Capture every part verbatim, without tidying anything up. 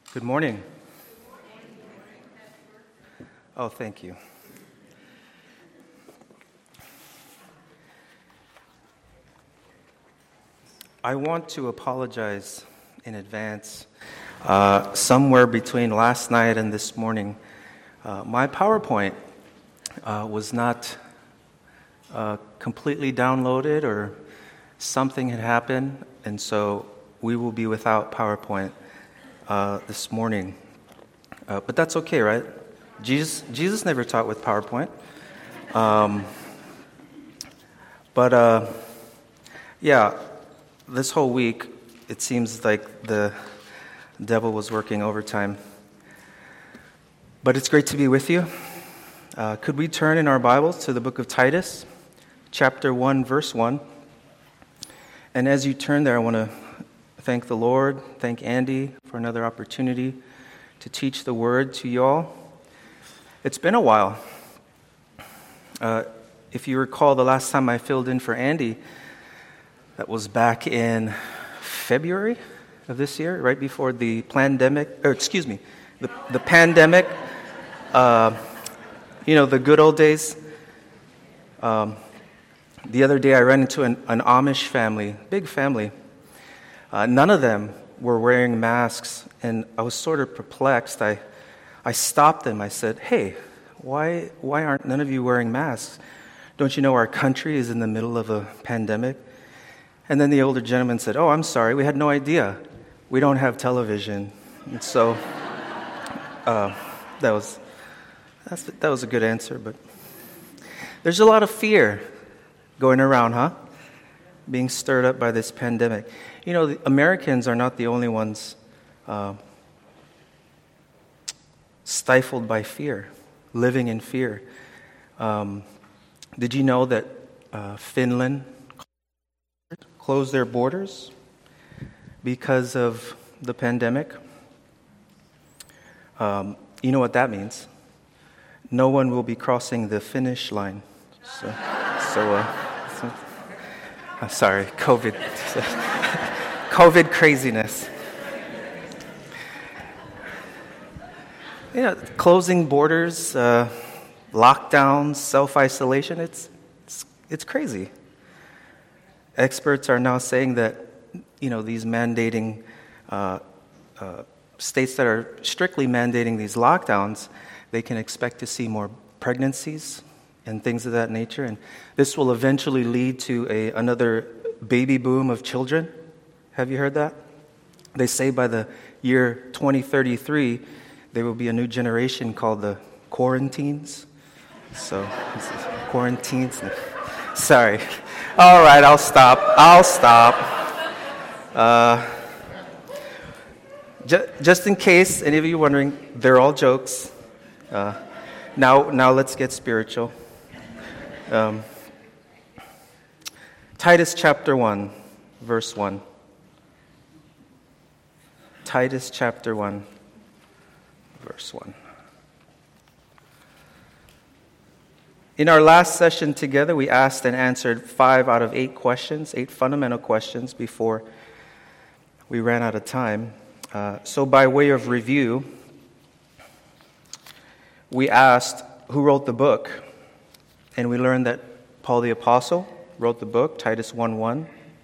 Good morning. Oh, thank you. I want to apologize in advance. Uh, somewhere between last night and this morning, uh, my PowerPoint uh, was not uh, completely downloaded, or something had happened, and so we will be without PowerPoint uh, this morning. Uh, but that's okay, right? Jesus, Jesus never taught with PowerPoint. Um, but uh, yeah, this whole week, it seems like the devil was working overtime. But it's great to be with you. Uh, could we turn in our Bibles to the book of Titus, chapter one, verse one? And as you turn there, I want to thank the Lord, thank Andy for another opportunity to teach the word to y'all. It's been a while. Uh, if you recall, the last time I filled in for Andy, that was back in February of this year, right before the pandemic, or excuse me, the, the pandemic, uh, you know, the good old days. Um, the other day I ran into an, an Amish family, big family. Uh, none of them were wearing masks, and I was sort of perplexed. I, I stopped them. I said, "Hey, why, why aren't none of you wearing masks? Don't you know our country is in the middle of a pandemic?" And then the older gentleman said, "Oh, I'm sorry, we had no idea. We don't have television." And so uh, that was that's, that was a good answer. But there's a lot of fear going around, huh? Being stirred up by this pandemic. You know, the Americans are not the only ones uh, stifled by fear, living in fear. Um, did you know that uh, Finland closed their borders because of the pandemic? Um, you know what that means? No one will be crossing the finish line. So, so, uh, so uh, sorry, COVID, COVID craziness. You know, closing borders, uh, lockdowns, self-isolation, it's, it's it's crazy. Experts are now saying that, you know, these mandating, uh, uh, states that are strictly mandating these lockdowns, they can expect to see more pregnancies and things of that nature. And this will eventually lead to a another baby boom of children. Have you heard that? They say by the year twenty thirty-three, there will be a new generation called the quarantines. So, quarantines. Sorry. All right, I'll stop. I'll stop. Uh, ju- just in case any of you are wondering, they're all jokes. Uh, now, now let's get spiritual. Um, Titus chapter one, verse one. Titus chapter one, verse one. In our last session together, we asked and answered five out of eight questions, eight fundamental questions before we ran out of time. Uh, so by way of review, we asked who wrote the book, and we learned that Paul the Apostle wrote the book, Titus one one.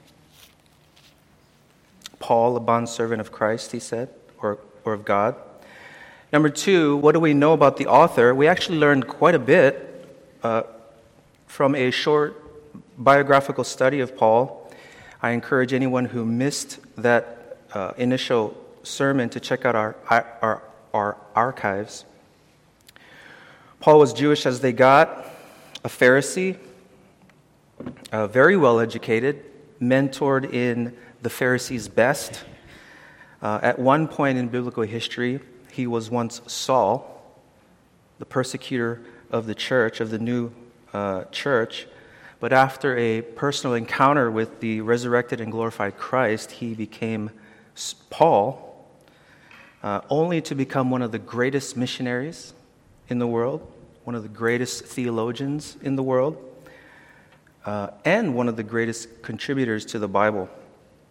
Paul, a bondservant of Christ, he said, or, or of God. Number two, what do we know about the author? We actually learned quite a bit Uh, from a short biographical study of Paul. I encourage anyone who missed that uh, initial sermon to check out our, our, our archives. Paul was Jewish as they got, a Pharisee, uh, very well educated, mentored in the Pharisees' best. Uh, at one point in biblical history, he was once Saul, the persecutor of the church, of the new uh, church. But after a personal encounter with the resurrected and glorified Christ, he became Paul, uh, only to become one of the greatest missionaries in the world, one of the greatest theologians in the world, uh, and one of the greatest contributors to the Bible.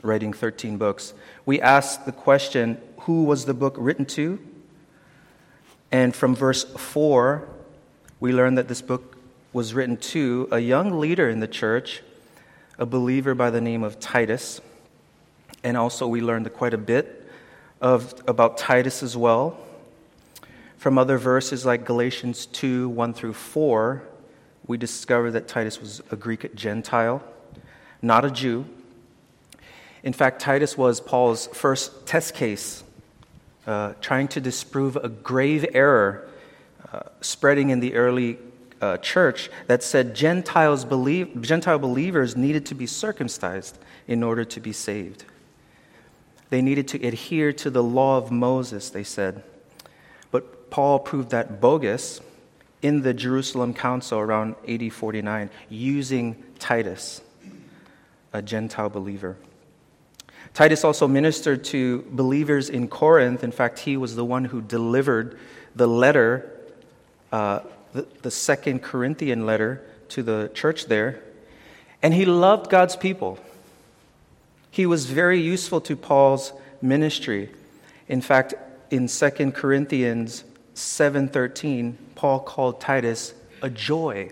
writing thirteen books. We asked the question, who was the book written to? And from verse four, we learned that this book was written to a young leader in the church, a believer by the name of Titus. And also we learned quite a bit of about Titus as well. From other verses like Galatians two, one through four, we discover that Titus was a Greek Gentile, not a Jew. In fact, Titus was Paul's first test case, uh, trying to disprove a grave error uh, spreading in the early uh, church that said Gentiles believe, Gentile believers needed to be circumcised in order to be saved. They needed to adhere to the law of Moses, they said. But Paul proved that bogus in the Jerusalem Council around A D forty-nine, using Titus, a Gentile believer. Titus also ministered to believers in Corinth. In fact, he was the one who delivered the letter, uh, the, the second Corinthian letter to the church there. And he loved God's people. He was very useful to Paul's ministry. In fact, in Second Corinthians seven thirteen, Paul called Titus a joy.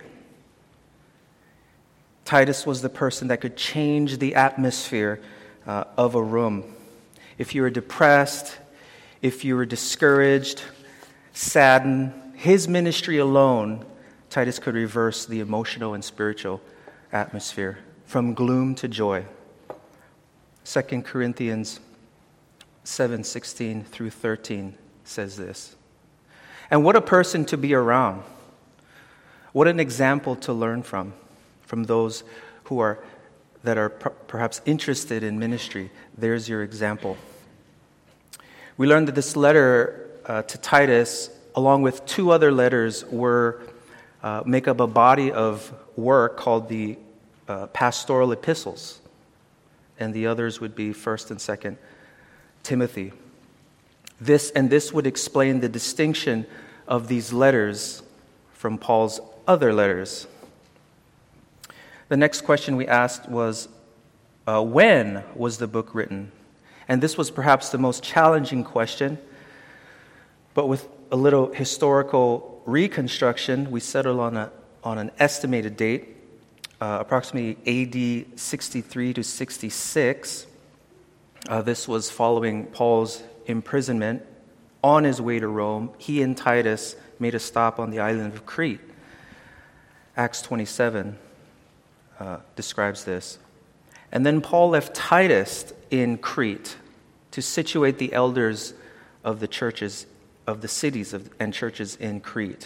Titus was the person that could change the atmosphere uh, of a room. If you were depressed, if you were discouraged, saddened, his ministry alone, Titus could reverse the emotional and spiritual atmosphere from gloom to joy. Second Corinthians seven sixteen through thirteen says this. And what a person to be around. What an example to learn from, from those who are that are per- perhaps interested in ministry. There's your example. We learned that this letter uh, to Titus, along with two other letters, were uh, make up a body of work called the uh, pastoral epistles, and the others would be First and Second Timothy. This and this would explain the distinction of these letters from Paul's other letters. The next question we asked was, uh, when was the book written? And this was perhaps the most challenging question, but with a little historical reconstruction, we settled on a on an estimated date, uh, approximately A D sixty-three to sixty-six. Uh, this was following Paul's imprisonment. On his way to Rome, he and Titus made a stop on the island of Crete. Acts twenty-seven uh, describes this. And then Paul left Titus in Crete to situate the elders of the churches, of the cities of, and churches in Crete.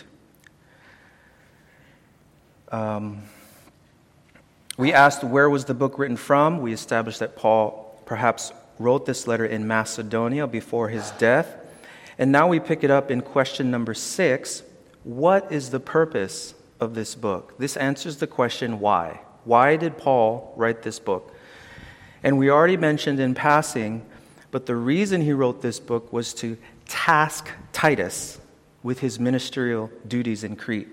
Um, we asked where was the book written from. We established that Paul perhaps wrote this letter in Macedonia before his death. And now we pick it up in question number six. What is the purpose of this book? This answers the question, why? Why did Paul write this book? And we already mentioned in passing, but the reason he wrote this book was to task Titus with his ministerial duties in Crete.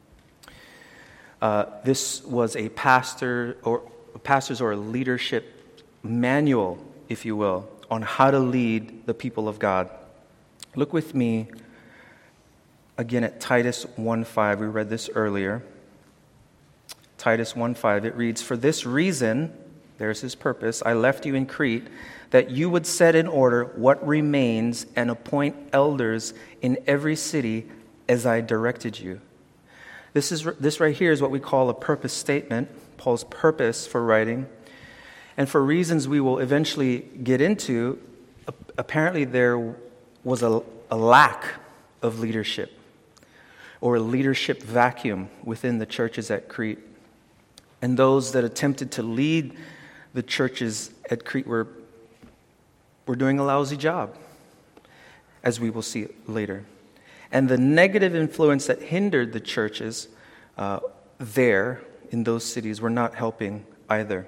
Uh, this was a pastor or pastor's or a leadership manual, if you will, on how to lead the people of God. Look with me again at Titus one five. We read this earlier. Titus one five, it reads, "For this reason," there's his purpose, "I left you in Crete, that you would set in order what remains and appoint elders in every city as I directed you." This is this right here is what we call a purpose statement, Paul's purpose for writing. And for reasons we will eventually get into, apparently there was a, a lack of leadership or a leadership vacuum within the churches at Crete. And those that attempted to lead the churches at Crete were, were doing a lousy job, as we will see later. And the negative influence that hindered the churches uh, there in those cities were not helping either.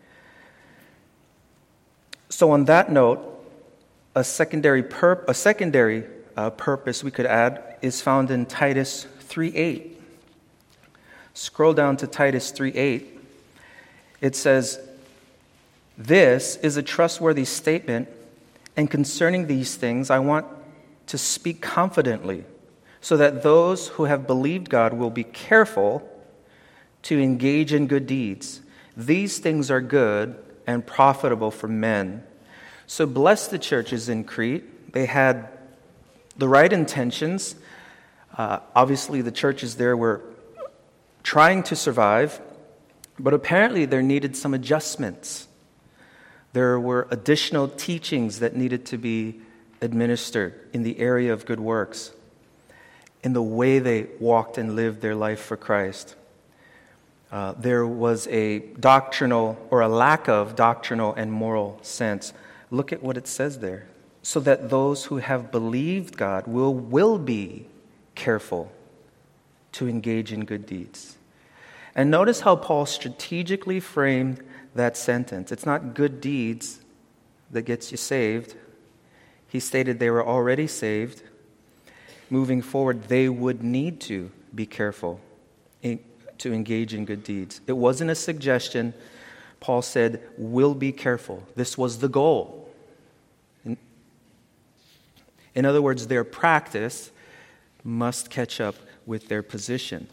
So on that note, a secondary pur- a secondary uh, purpose we could add is found in Titus three eight. Scroll down to Titus three eight. It says, This is a trustworthy statement, and concerning these things, I want to speak confidently, so that those who have believed God will be careful to engage in good deeds. These things are good and profitable for men. So bless the churches in Crete. They had the right intentions. Uh, obviously, the churches there were trying to survive, but apparently there needed some adjustments. There were additional teachings that needed to be administered in the area of good works, in the way they walked and lived their life for Christ. Uh, there was a doctrinal or a lack of doctrinal and moral sense. Look at what it says there. So that those who have believed God will, will be careful to engage in good deeds. And notice how Paul strategically framed that sentence. It's not good deeds that gets you saved. He stated they were already saved. Moving forward, they would need to be careful in, to engage in good deeds. It wasn't a suggestion. Paul said, "Will be careful." This was the goal. In, in other words, their practice must catch up with their position.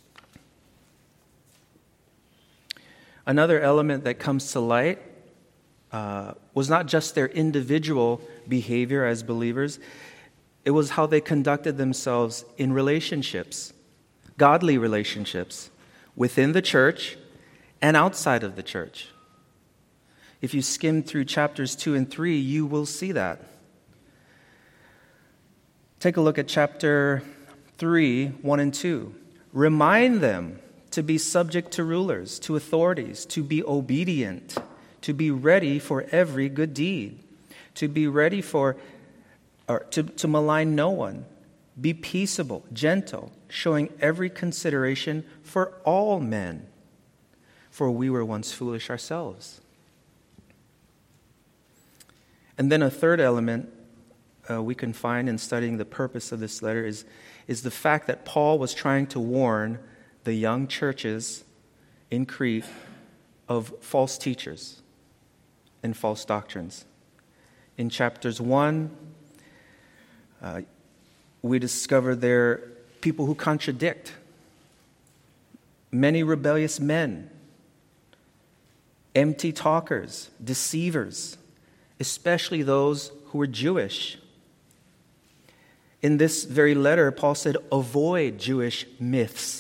Another element that comes to light uh, was not just their individual behavior as believers. It was how they conducted themselves in relationships, godly relationships, within the church and outside of the church. If you skim through chapters two and three, you will see that. Take a look at chapter three, one and two. Remind them to be subject to rulers, to authorities, to be obedient, to be ready for every good deed, to be ready for, or to, to malign no one, be peaceable, gentle, showing every consideration for all men, for we were once foolish ourselves. And then a third element uh, we can find in studying the purpose of this letter is, is the fact that Paul was trying to warn the young churches in Crete of false teachers and false doctrines. In chapters one, uh, we discover there are people who contradict, many rebellious men, empty talkers, deceivers, especially those who were Jewish. In this very letter, Paul said, avoid Jewish myths.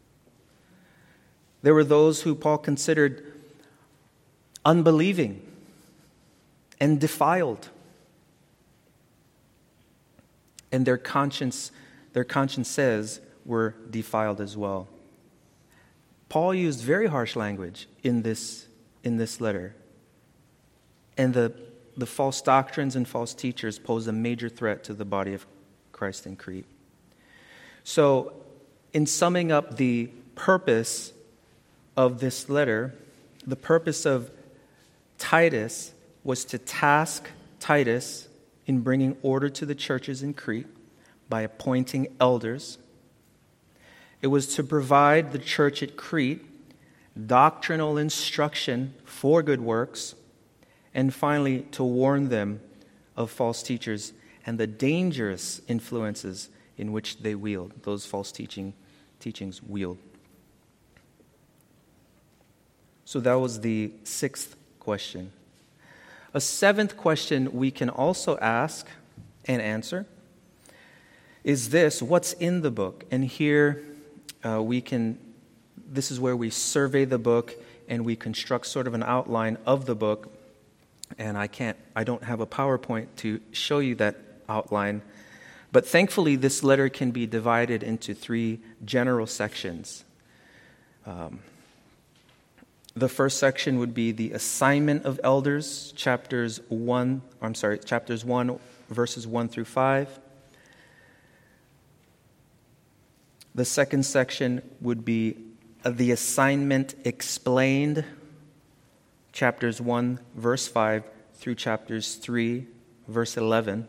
There were those who Paul considered unbelieving and defiled. And their conscience, their conscience says, were defiled as well. Paul used very harsh language in this, in this letter. And the, the false doctrines and false teachers pose a major threat to the body of Christ in Crete. So, in summing up the purpose of this letter, the purpose of Titus was to task Titus in bringing order to the churches in Crete by appointing elders. It was to provide the church at Crete doctrinal instruction for good works, and finally to warn them of false teachers and the dangerous influences in which they wield, those false teaching teachings wield. So that was the sixth question. A seventh question we can also ask and answer is this: what's in the book? And here uh, we can, this is where we survey the book and we construct sort of an outline of the book. And I can't, I don't have a PowerPoint to show you that outline. But thankfully, this letter can be divided into three general sections. Um, The first section would be the assignment of elders, chapters one, I'm sorry, chapters one, verses one through five. The second section would be the assignment explained, chapters one, verse five, through chapters three, verse eleven.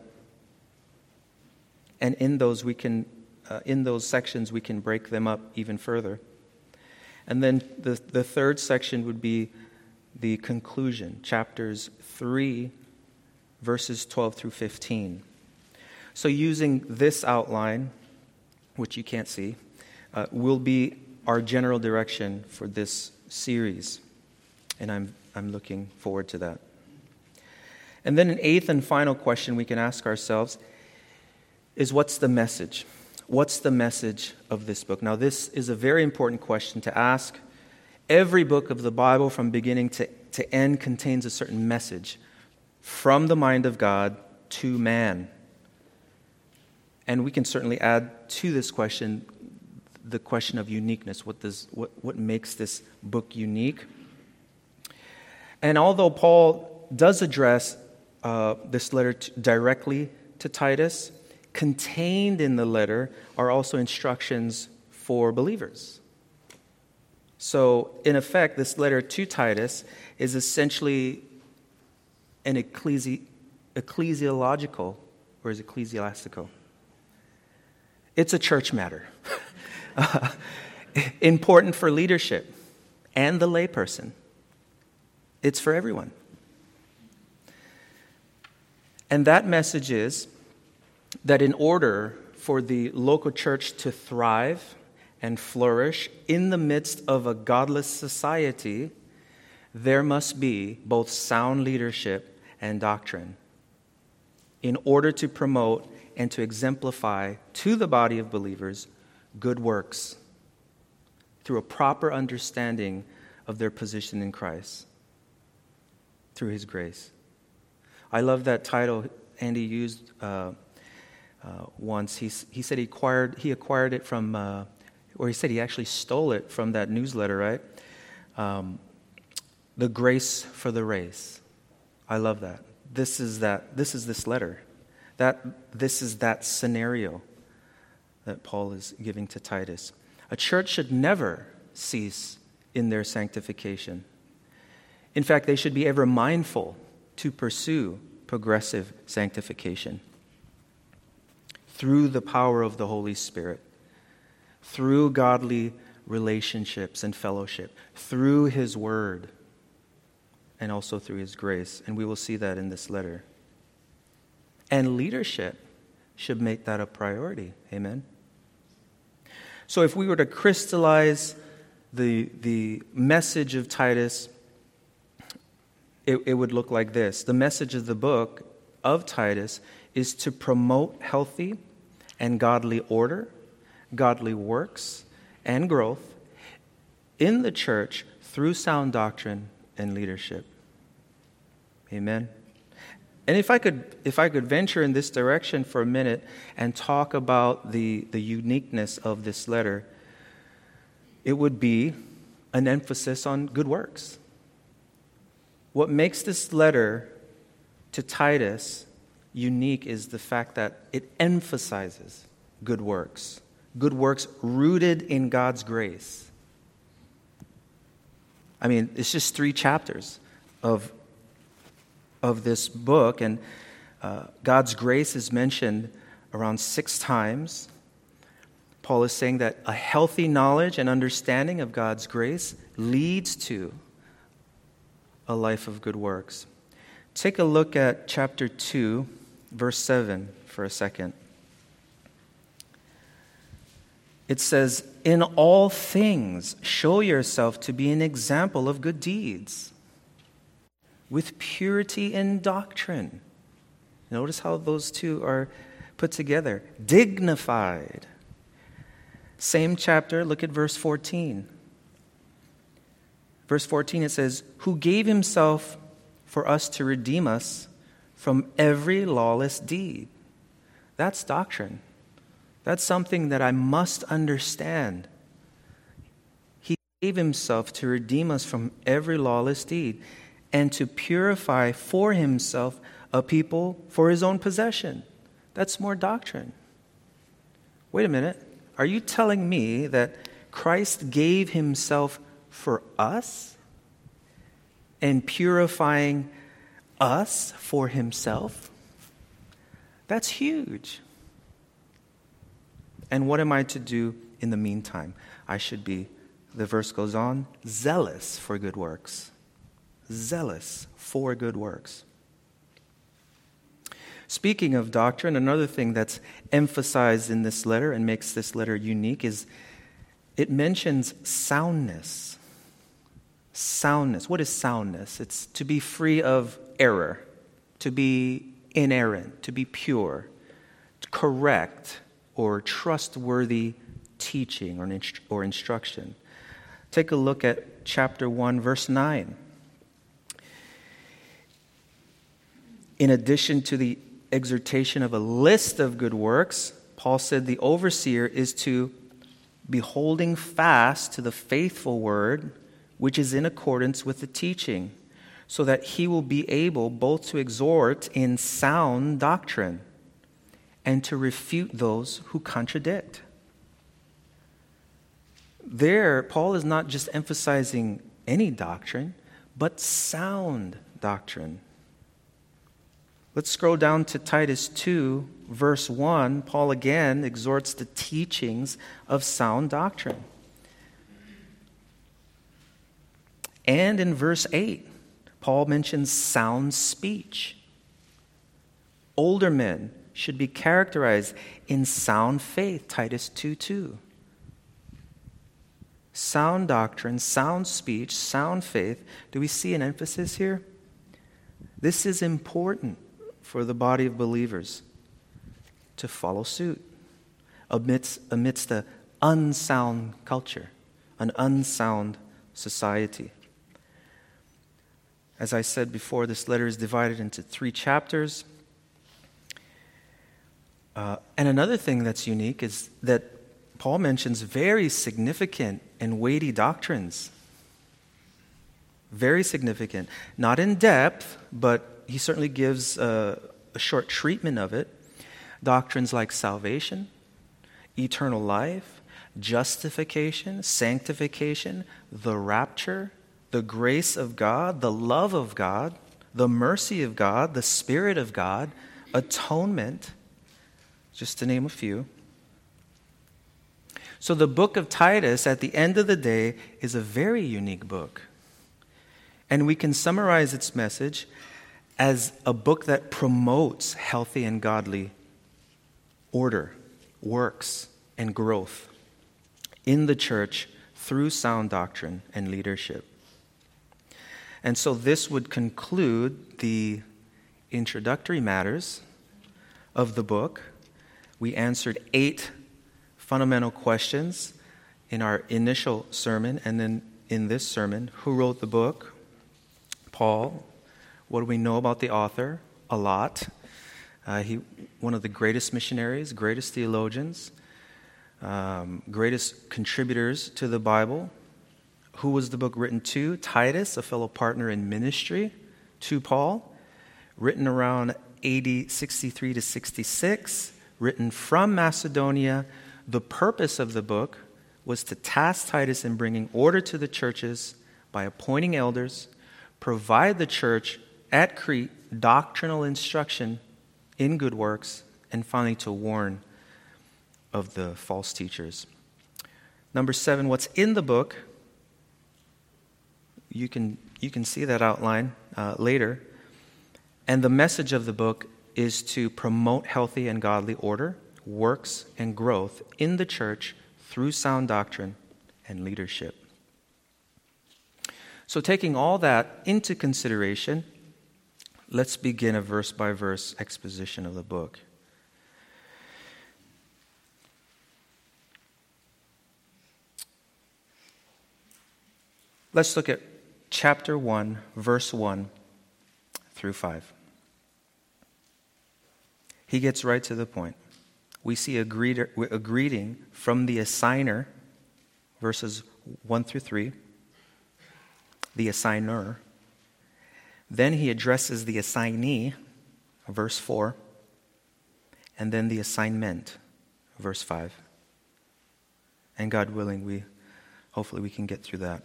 And in those we can, uh, in those sections, we can break them up even further. And then the, the third section would be the conclusion, chapters three, verses twelve through fifteen. So using this outline, which you can't see, uh, will be our general direction for this series. And I'm I'm looking forward to that. And then an eighth and final question we can ask ourselves is, what's the message? What's the message of this book? Now, this is a very important question to ask. Every book of the Bible from beginning to, to end contains a certain message from the mind of God to man. And we can certainly add to this question the question of uniqueness. What does what, what makes this book unique? And although Paul does address uh, this letter to, directly to Titus, contained in the letter are also instructions for believers. So, in effect, this letter to Titus is essentially an ecclesi- ecclesiological, or is ecclesiastical? It's a church matter. uh, important for leadership and the layperson. It's for everyone. And that message is that in order for the local church to thrive and flourish in the midst of a godless society, there must be both sound leadership and doctrine in order to promote and to exemplify to the body of believers good works through a proper understanding of their position in Christ, through His grace. I love that title Andy used uh, uh, once. He, he said he acquired, he acquired it from... Uh, or he said he actually stole it from that newsletter, right? Um, the grace for the race. I love that. This is that. This is this letter. That this is that scenario that Paul is giving to Titus. A church should never cease in their sanctification. In fact, they should be ever mindful to pursue progressive sanctification through the power of the Holy Spirit, through godly relationships and fellowship, through His Word, and also through His grace. And we will see that in this letter. And leadership should make that a priority. Amen? So if we were to crystallize the, the message of Titus, it, it would look like this. The message of the book of Titus is to promote healthy and godly order, godly works, and growth in the church through sound doctrine and leadership. Amen. And if I could if I could venture in this direction for a minute and talk about the, the uniqueness of this letter, it would be an emphasis on good works. What makes this letter to Titus unique is the fact that it emphasizes good works. Good works rooted in God's grace. I mean, it's just three chapters of, of this book, and uh, God's grace is mentioned around six times. Paul is saying that a healthy knowledge and understanding of God's grace leads to a life of good works. Take a look at chapter two, verse seven for a second. It says, "In all things show yourself to be an example of good deeds, with purity in doctrine." Notice how those two are put together. Dignified. Same chapter, look at verse fourteen. Verse fourteen, it says, "Who gave Himself for us to redeem us from every lawless deed." That's doctrine. That's something that I must understand. He gave Himself to redeem us from every lawless deed and to purify for Himself a people for His own possession. That's more doctrine. Wait a minute. Are you telling me that Christ gave Himself for us and purifying us for Himself? That's huge. And what am I to do in the meantime? I should be, the verse goes on, zealous for good works. zealous for good works. Speaking of doctrine, another thing that's emphasized in this letter and makes this letter unique is it mentions soundness. Soundness. What is soundness? It's to be free of error, to be inerrant, to be pure, correct, or trustworthy teaching or, inst- or instruction. Take a look at chapter one, verse nine. In addition to the exhortation of a list of good works, Paul said the overseer is to be holding fast to the faithful word, which is in accordance with the teaching, so that he will be able both to exhort in sound doctrine and to refute those who contradict. There, Paul is not just emphasizing any doctrine, but sound doctrine. Let's scroll down to Titus two, verse one. Paul again exhorts the teachings of sound doctrine. And in verse eight, Paul mentions sound speech. Older men should be characterized in sound faith, Titus two two. Sound doctrine, sound speech, sound faith. Do we see an emphasis here? This is important for the body of believers to follow suit amidst, amidst an unsound culture, an unsound society. As I said before, this letter is divided into three chapters. Uh, and another thing that's unique is that Paul mentions very significant and weighty doctrines. Very significant. Not in depth, but he certainly gives a, a short treatment of it. Doctrines like salvation, eternal life, justification, sanctification, the rapture, the grace of God, the love of God, the mercy of God, the Spirit of God, atonement, just to name a few. So the book of Titus, at the end of the day, is a very unique book. And we can summarize its message as a book that promotes healthy and godly order, works, and growth in the church through sound doctrine and leadership. And so this would conclude the introductory matters of the book. We answered eight fundamental questions in our initial sermon, and then in this sermon. Who wrote the book? Paul. What do we know about the author? A lot. Uh, he, one of the greatest missionaries, greatest theologians, um, greatest contributors to the Bible. Who was the book written to? Titus, a fellow partner in ministry to Paul. Written around A D sixty-three to sixty-six. Written from Macedonia. The purpose of the book was to task Titus in bringing order to the churches by appointing elders, provide the church at Crete doctrinal instruction in good works, and finally to warn of the false teachers. Number seven, what's in the book? You can, you can see that outline uh, later. And the message of the book is to promote healthy and godly order, works, and growth in the church through sound doctrine and leadership. So taking all that into consideration, let's begin a verse-by-verse exposition of the book. Let's look at chapter one, verse one through five. He gets right to the point. We see a, greeter, a greeting from the assigner, verses one through three, the assigner. Then he addresses the assignee, verse four, and then the assignment, verse five. And God willing, we hopefully we can get through that.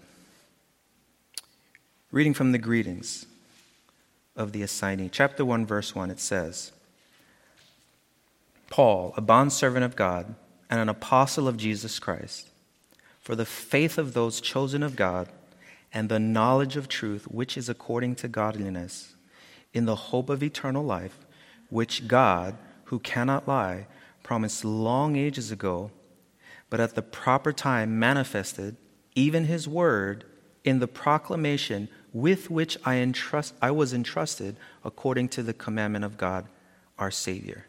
Reading from the greetings of the assignee. Chapter one, verse one, it says, Paul, a bondservant of God and an apostle of Jesus Christ, for the faith of those chosen of God and the knowledge of truth, which is according to godliness, in the hope of eternal life, which God, who cannot lie, promised long ages ago, but at the proper time manifested, even his word, in the proclamation with which I entrust, I was entrusted according to the commandment of God, our Savior.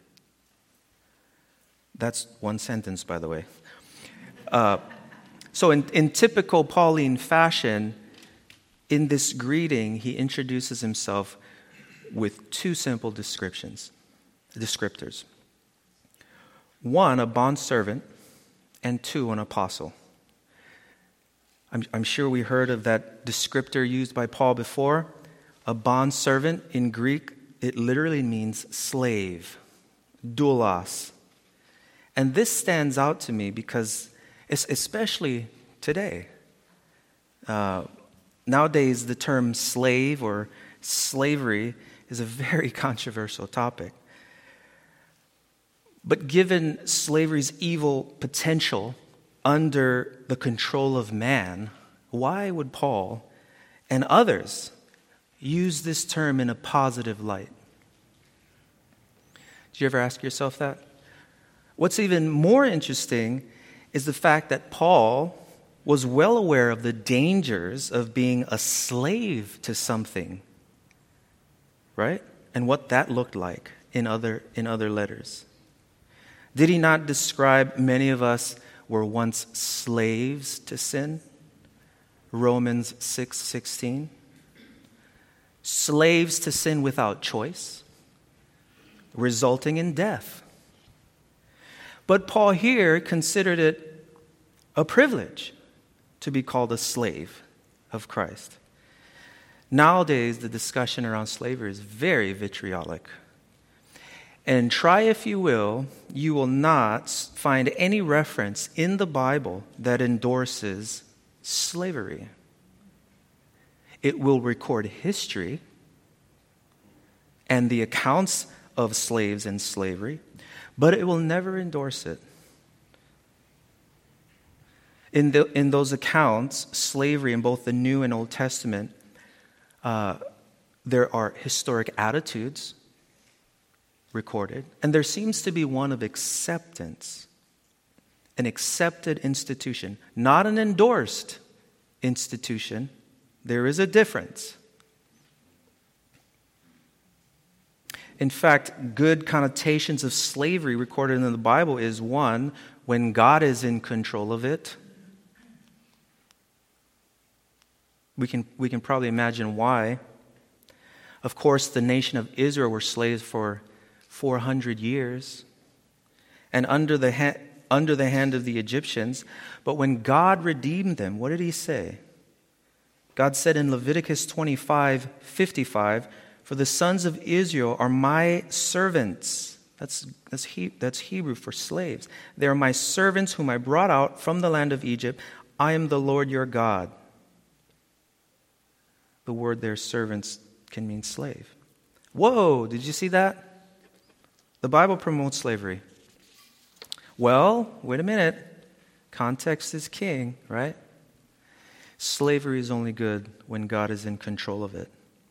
That's one sentence, by the way. Uh, so in, in typical Pauline fashion, in this greeting, he introduces himself with two simple descriptions, descriptors. One, a bondservant, and two, an apostle. I'm, I'm sure we heard of that descriptor used by Paul before. A bondservant in Greek, it literally means slave, doulos. And this stands out to me because, especially today, uh, nowadays the term slave or slavery is a very controversial topic. But given slavery's evil potential under the control of man, why would Paul and others use this term in a positive light? Did you ever ask yourself that? What's even more interesting is the fact that Paul was well aware of the dangers of being a slave to something, right? And what that looked like in other in other letters. Did he not describe many of us were once slaves to sin? Romans six sixteen. Slaves to sin without choice, resulting in death. But Paul here considered it a privilege to be called a slave of Christ. Nowadays, the discussion around slavery is very vitriolic. And try if you will, you will not find any reference in the Bible that endorses slavery. It will record history and the accounts of slaves and slavery, but it will never endorse it. In, the, in those accounts, slavery in both the New and Old Testament, uh, there are historic attitudes recorded, and there seems to be one of acceptance, an accepted institution, not an endorsed institution. There is a difference. In fact, good connotations of slavery recorded in the Bible is one, when God is in control of it. We can, we can probably imagine why. Of course, the nation of Israel were slaves for four hundred years and under the, ha- under the hand of the Egyptians. But when God redeemed them, what did he say? God said in Leviticus twenty-five fifty-five, "For the sons of Israel are my servants." That's, that's, he, that's Hebrew for slaves. "They are my servants whom I brought out from the land of Egypt. I am the Lord your God." The word there, servants, can mean slave. Whoa, did you see that? The Bible promotes slavery. Well, wait a minute. Context is king, right? Slavery is only good when God is in control of it.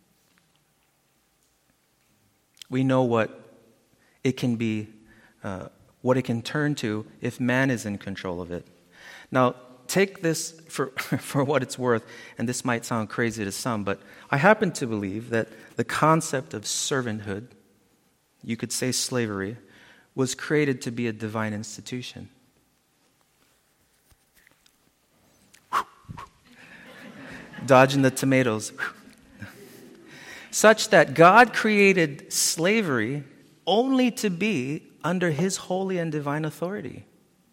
We know what it can be, uh, what it can turn to if man is in control of it. Now, take this for, for what it's worth, and this might sound crazy to some, but I happen to believe that the concept of servanthood, you could say slavery, was created to be a divine institution. Dodging the tomatoes. Such that God created slavery only to be under his holy and divine authority.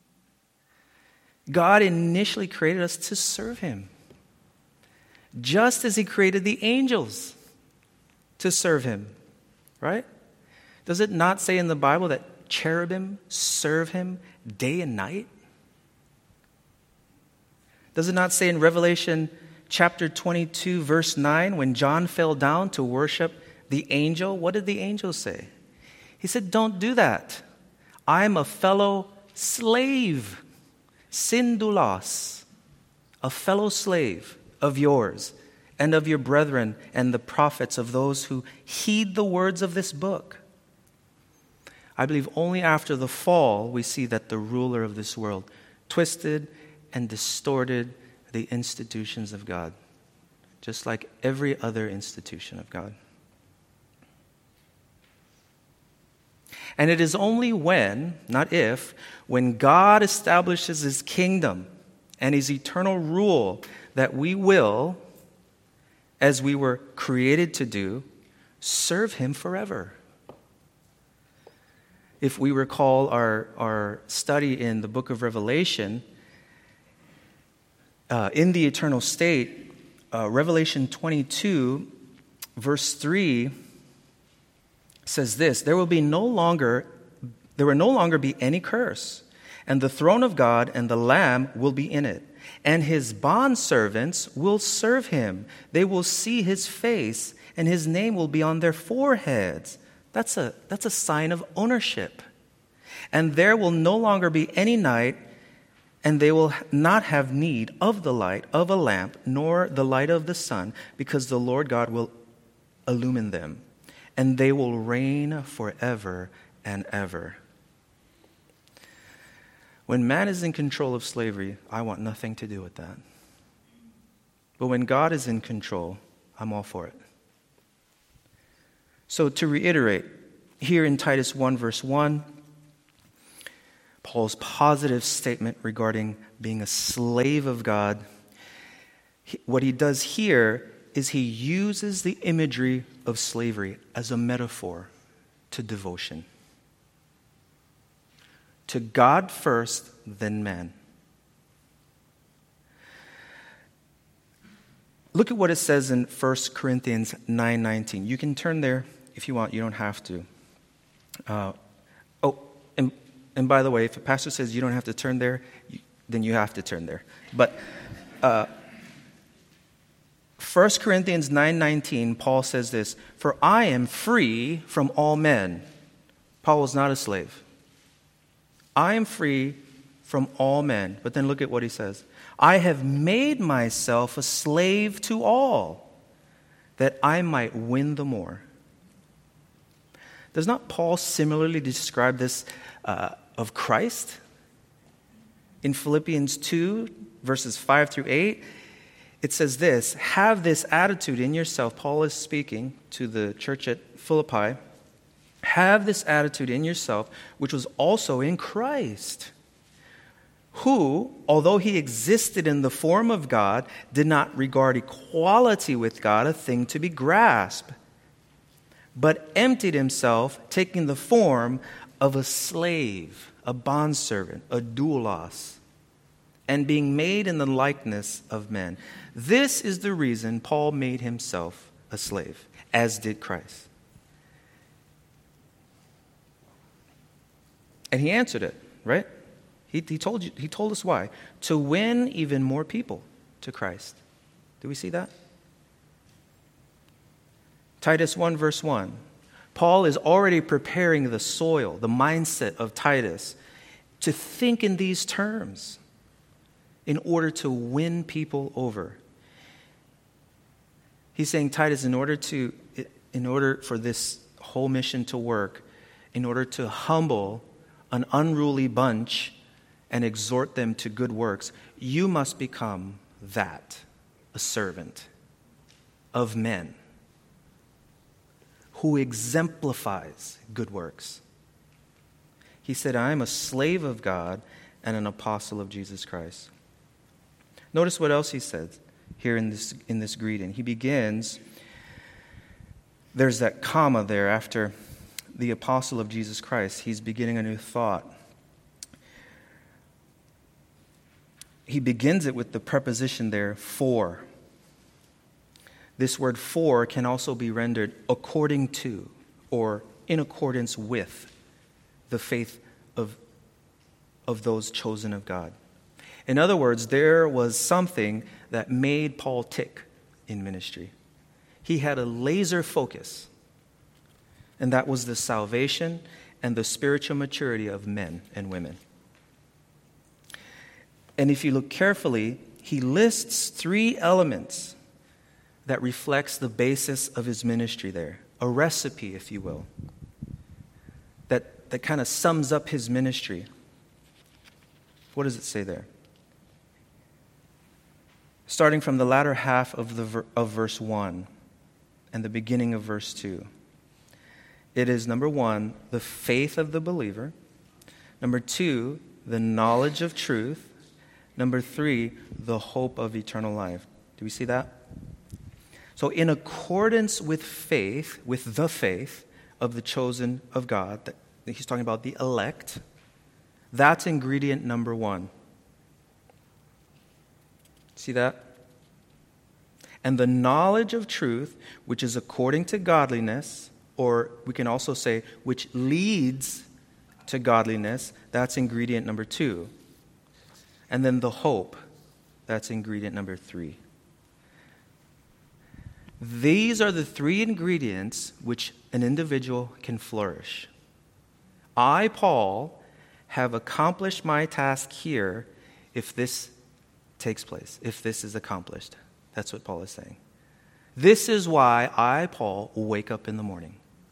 God initially created us to serve him, just as he created the angels to serve him, right? Does it not say in the Bible that cherubim serve him day and night? Does it not say in Revelation chapter twenty-two, verse nine, when John fell down to worship the angel, what did the angel say? He said, "Don't do that. I'm a fellow slave, syndulos, a fellow slave of yours and of your brethren and the prophets, of those who heed the words of this book. I believe only after the fall we see that the ruler of this world twisted and distorted the institutions of God, just like every other institution of God. And it is only when, not if, when God establishes his kingdom and his eternal rule that we will, as we were created to do, serve him forever. If we recall our, our study in the book of Revelation, uh, in the eternal state, uh, Revelation twenty-two, verse three, says this: there will be no longer, there will no longer be any curse, and the throne of God and the Lamb will be in it, and his bondservants will serve him. They will see his face, and his name will be on their foreheads. That's a, that's a sign of ownership. And there will no longer be any night, and they will not have need of the light of a lamp, nor the light of the sun, because the Lord God will illumine them, and they will reign forever and ever. When man is in control of slavery, I want nothing to do with that. But when God is in control, I'm all for it. So to reiterate, here in Titus one, verse one, Paul's positive statement regarding being a slave of God, what he does here is he uses the imagery of slavery as a metaphor to devotion. To God first, then man. Look at what it says in First Corinthians nine nineteen. You can turn there if you want. You don't have to. Uh, oh, and, and by the way, if a pastor says you don't have to turn there, you, then you have to turn there. But uh, First Corinthians nine nineteen, Paul says this: "For I am free from all men." Paul was not a slave. I am free from all men. But then look at what he says. "I have made myself a slave to all, that I might win the more." Does not Paul similarly describe this uh, of Christ? In Philippians two, verses five through eight, it says this: "Have this attitude in yourself." Paul is speaking to the church at Philippi. "Have this attitude in yourself, which was also in Christ, who, although he existed in the form of God, did not regard equality with God a thing to be grasped, but emptied himself, taking the form of a slave, a bondservant, a doulos, and being made in the likeness of men." This is the reason Paul made himself a slave, as did Christ. And he answered it, right? He, he told you. He told us why. To win even more people to Christ. Do we see that? Titus one, verse one. Paul is already preparing the soil, the mindset of Titus, to think in these terms in order to win people over. He's saying, Titus, in order to, in order for this whole mission to work, in order to humble an unruly bunch and exhort them to good works, you must become that, a servant of men who exemplifies good works. He said, "I am a slave of God and an apostle of Jesus Christ." Notice what else he says here in this in this greeting. He begins, there's that comma there after the apostle of Jesus Christ. He's beginning a new thought. He begins it with the preposition there, for. This word for can also be rendered according to or in accordance with the faith of, of those chosen of God. In other words, there was something that made Paul tick in ministry. He had a laser focus, and that was the salvation and the spiritual maturity of men and women. And if you look carefully, he lists three elements that reflects the basis of his ministry there. A recipe, if you will, that, that kind of sums up his ministry. What does it say there? Starting from the latter half of, the, of verse one and the beginning of verse two. It is, number one, the faith of the believer. Number two, the knowledge of truth. Number three, the hope of eternal life. Do we see that? So in accordance with faith, with the faith of the chosen of God, that he's talking about the elect, that's ingredient number one. See that? And the knowledge of truth, which is according to godliness, or we can also say, which leads to godliness, that's ingredient number two. And then the hope, that's ingredient number three. These are the three ingredients which an individual can flourish. I, Paul, have accomplished my task here if this takes place, if this is accomplished. That's what Paul is saying. This is why I, Paul, wake up in the morning.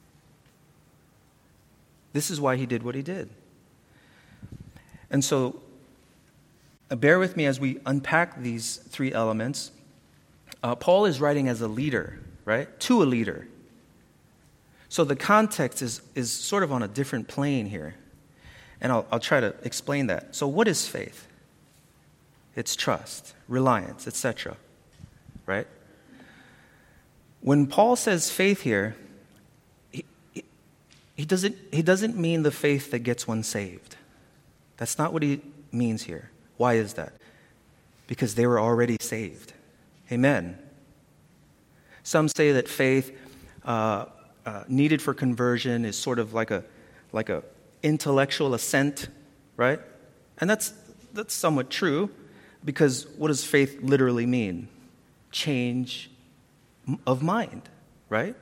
This is why he did what he did. And so, uh, bear with me as we unpack these three elements. Uh, Paul is writing as a leader, right? To a leader. So the context is, is sort of on a different plane here. And I'll, I'll try to explain that. So what is faith? It's trust, reliance, et cetera. Right? When Paul says faith here, he, he, he, doesn't, he doesn't mean the faith that gets one saved. That's not what he means here. Why is that? Because they were already saved. Amen. Some say that faith uh, uh, needed for conversion is sort of like a like a intellectual assent, right? And that's that's somewhat true, because what does faith literally mean? Change of mind, right?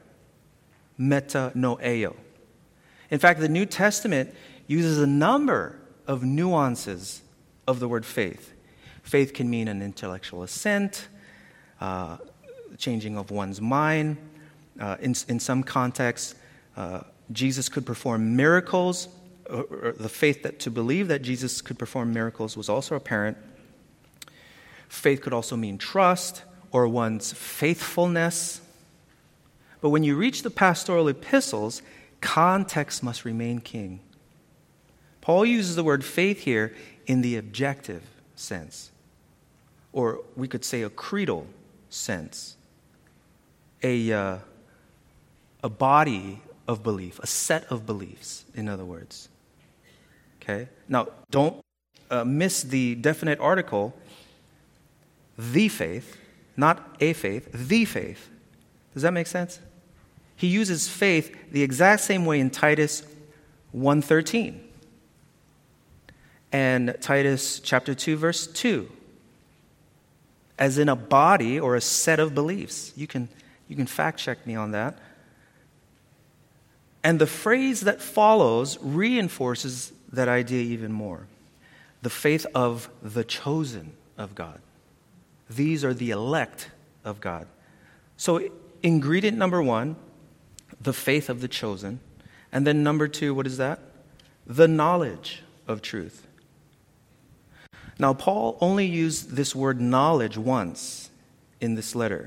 Metanoeo. In fact, the New Testament uses a number of nuances of the word faith. Faith can mean an intellectual assent, uh, changing of one's mind. Uh, in, in some contexts, uh, Jesus could perform miracles. Or, or the faith that to believe that Jesus could perform miracles was also apparent. Faith could also mean trust or one's faithfulness. But when you reach the pastoral epistles, context must remain king. Paul uses the word faith here in the objective sense, or we could say a creedal sense, a, uh, a body of belief, a set of beliefs, in other words. Okay? Now, don't uh, miss the definite article, the faith, not a faith, the faith. Does that make sense? He uses faith the exact same way in Titus one thirteen. And Titus chapter two, verse two. As in a body or a set of beliefs. You can, you can fact check me on that. And the phrase that follows reinforces that idea even more. The faith of the chosen of God. These are the elect of God. So ingredient number one, the faith of the chosen. And then number two, what is that? The knowledge of truth. Now, Paul only used this word knowledge once in this letter.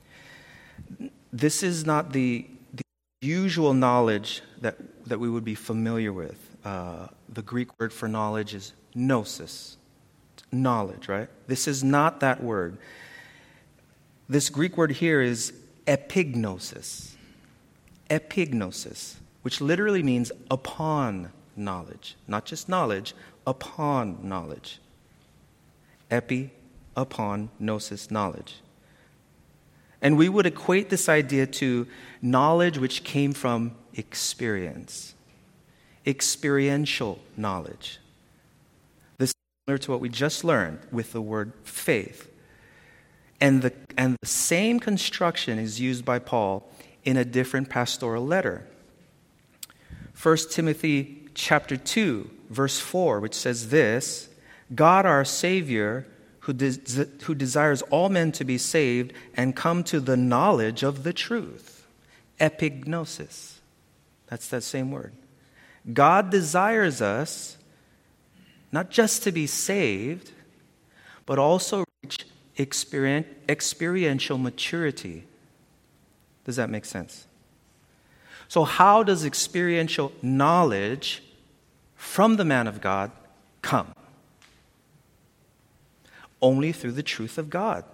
This is not the, the usual knowledge that, that we would be familiar with. Uh, the Greek word for knowledge is gnosis. Knowledge, right? This is not that word. This Greek word here is epignosis. Epignosis, which literally means upon knowledge. Not just knowledge, upon knowledge. Epi, upon, gnosis, knowledge. And we would equate this idea to knowledge which came from experience. Experiential knowledge. This is similar to what we just learned with the word faith. And the, and the same construction is used by Paul in a different pastoral letter. First Timothy chapter two, verse four, which says this, God our Savior, who, des- who desires all men to be saved and come to the knowledge of the truth. Epignosis. That's that same word. God desires us not just to be saved, but also reach experience, experiential maturity. Does that make sense? So how does experiential knowledge from the man of God come? Only through the truth of God.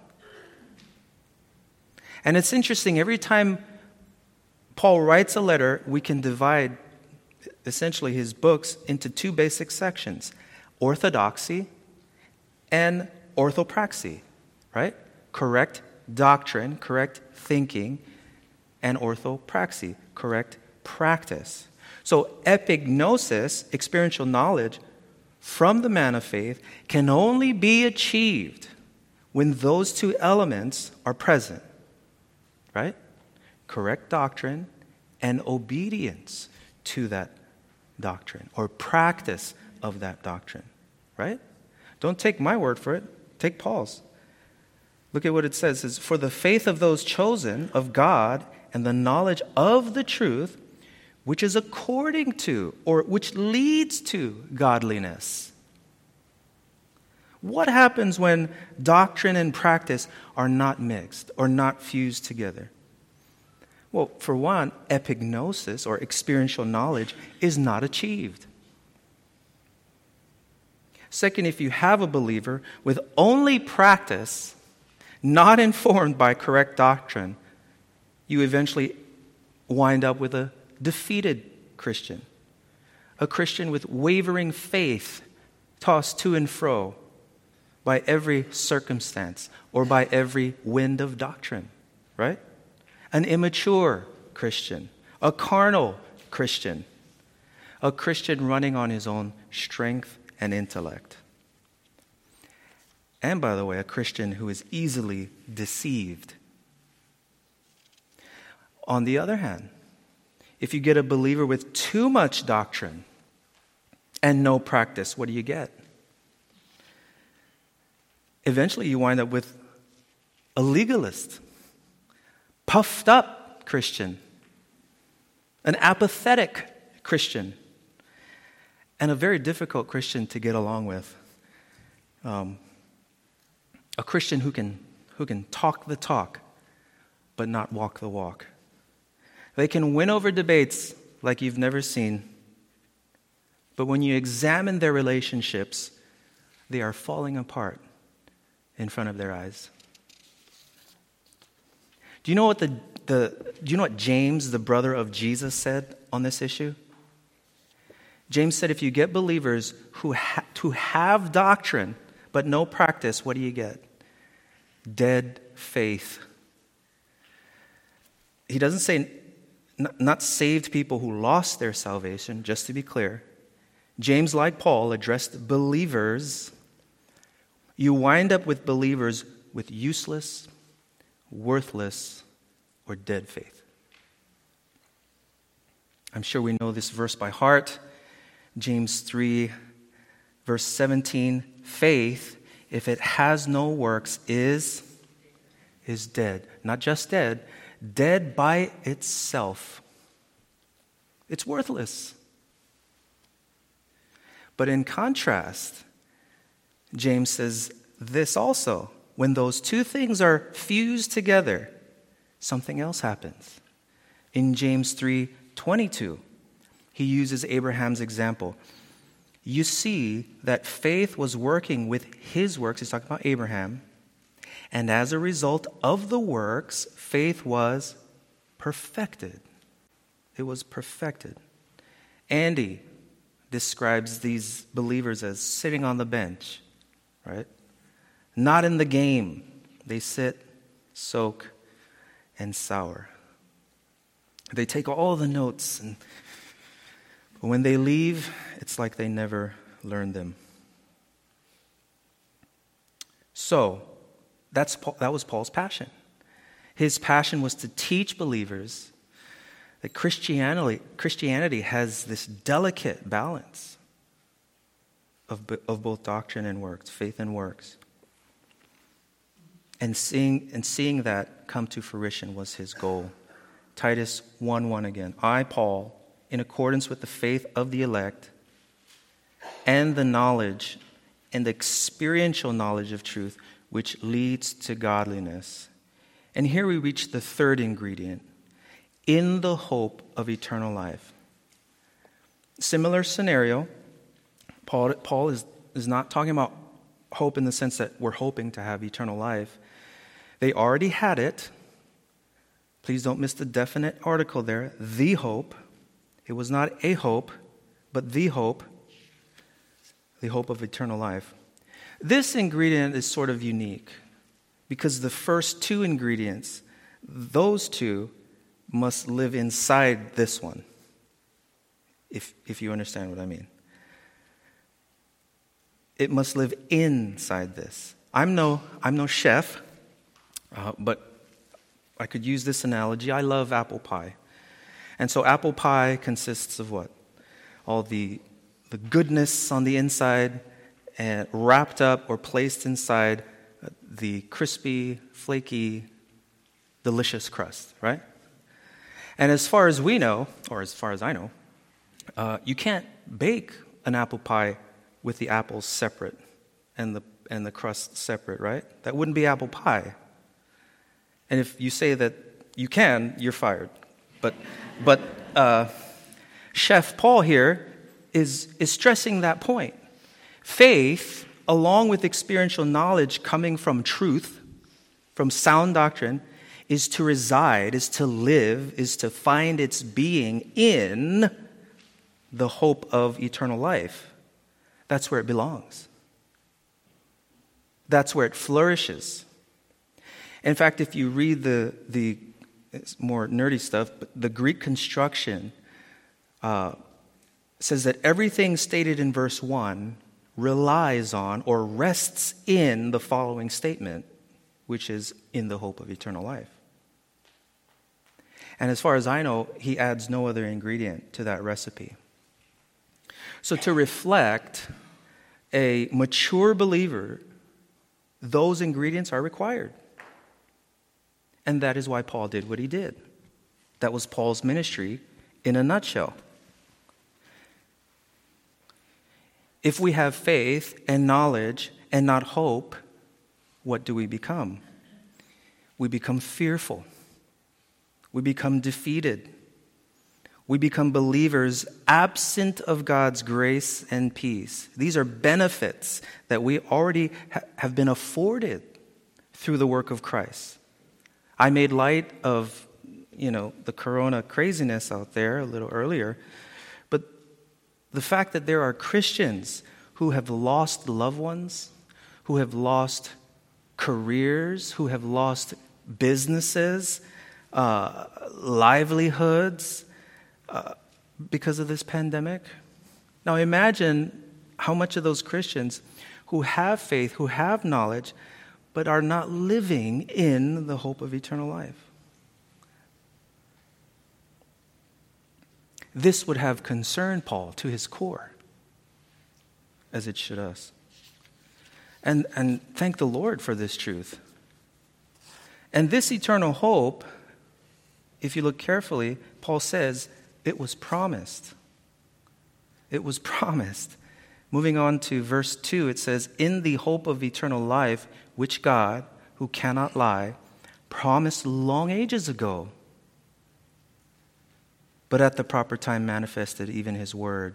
And it's interesting, every time Paul writes a letter, we can divide essentially his books into two basic sections: orthodoxy and orthopraxy, right? Correct doctrine, correct thinking, and orthopraxy, correct practice. So epignosis, experiential knowledge from the man of faith, can only be achieved when those two elements are present, right? Correct doctrine and obedience to that doctrine, or practice of that doctrine, right? Don't take my word for it. Take Paul's. Look at what it says. It says, for the faith of those chosen of God and the knowledge of the truth, which is according to, or which leads to godliness. What happens when doctrine and practice are not mixed or not fused together? Well, for one, epignosis, or experiential knowledge, is not achieved. Second, if you have a believer with only practice, not informed by correct doctrine, you eventually wind up with a defeated Christian, a Christian with wavering faith, tossed to and fro by every circumstance or by every wind of doctrine, right? An immature Christian, a carnal Christian, a Christian running on his own strength and intellect. And by the way, a Christian who is easily deceived. On the other hand, if you get a believer with too much doctrine and no practice, what do you get? Eventually you wind up with a legalist, puffed up Christian, an apathetic Christian, and a very difficult Christian to get along with. Um, a Christian who can, who can talk the talk, but not walk the walk. They can win over debates like you've never seen, but when you examine their relationships, they are falling apart in front of their eyes. Do you know what the, the do you know what James, the brother of Jesus, said on this issue? James said, if you get believers who ha- who have doctrine but no practice, what do you get? Dead faith. He doesn't say not, not saved people who lost their salvation, just to be clear. James, like Paul, addressed believers. You wind up with believers with useless, worthless, or dead faith. I'm sure we know this verse by heart. James three, verse seventeen, faith, if it has no works, is, is dead. Not just dead, dead by itself. It's worthless. But in contrast, James says this also. When those two things are fused together, something else happens. In James three twenty-two, he uses Abraham's example. You see that faith was working with his works. He's talking about Abraham. And as a result of the works, faith was perfected. It was perfected. Andy describes these believers as sitting on the bench, right? Not in the game. They sit, soak, and sour. They take all the notes, and when they leave, it's like they never learned them. So, that's that was Paul's passion. His passion was to teach believers that Christianity, Christianity has this delicate balance of, of both doctrine and works, faith and works. And seeing, and seeing that come to fruition was his goal. Titus one one again. I, Paul, in accordance with the faith of the elect and the knowledge and the experiential knowledge of truth, which leads to godliness. And here we reach the third ingredient, in the hope of eternal life. Similar scenario, Paul, Paul is, is not talking about hope in the sense that we're hoping to have eternal life. They already had it. Please don't miss the definite article there. The hope. It was not a hope, but the hope. The hope of eternal life. This ingredient is sort of unique because the first two ingredients, those two, must live inside this one. If, if you understand what I mean. It must live inside this. I'm no, I'm no chef. Uh, but I could use this analogy. I love apple pie. And so apple pie consists of what? All the, the goodness on the inside and wrapped up or placed inside the crispy, flaky, delicious crust, right? And as far as we know, or as far as I know, uh, you can't bake an apple pie with the apples separate and the, and the crust separate, right? That wouldn't be apple pie. And if you say that you can, you're fired. But, but uh, Chef Paul here is, is stressing that point. Faith, along with experiential knowledge coming from truth, from sound doctrine, is to reside, is to live, is to find its being in the hope of eternal life. That's where it belongs. That's where it flourishes. In fact, if you read the, the it's more nerdy stuff, but the Greek construction uh, says that everything stated in verse one relies on or rests in the following statement, which is in the hope of eternal life. And as far as I know, he adds no other ingredient to that recipe. So to reflect a mature believer, those ingredients are required. And that is why Paul did what he did. That was Paul's ministry in a nutshell. If we have faith and knowledge and not hope, what do we become? We become fearful. We become defeated. We become believers absent of God's grace and peace. These are benefits that we already ha- have been afforded through the work of Christ. I made light of, you know, the corona craziness out there a little earlier, but the fact that there are Christians who have lost loved ones, who have lost careers, who have lost businesses, uh, livelihoods uh, because of this pandemic. Now imagine how much of those Christians who have faith, who have knowledge, but are not living in the hope of eternal life. This would have concerned Paul to his core, as it should us. And, and thank the Lord for this truth. And this eternal hope, if you look carefully, Paul says, it was promised. It was promised. Moving on to verse two, it says, in the hope of eternal life, which God, who cannot lie, promised long ages ago, but at the proper time manifested even his word.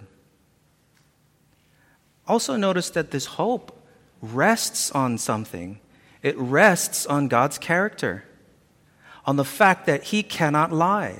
Also notice that this hope rests on something. It rests on God's character, on the fact that he cannot lie,